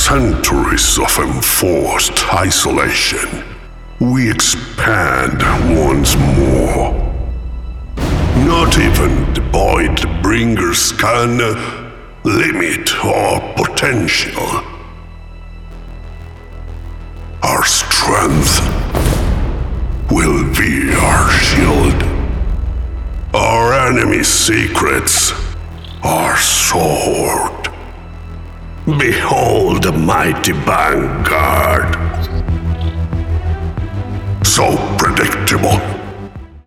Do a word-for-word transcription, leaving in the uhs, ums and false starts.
centuries of enforced isolation, we expand once more. Not even the Void Bringers can limit our potential. Our strength will be our shield. Our enemy's secrets, our sword. Behold the mighty vanguard. So predictable.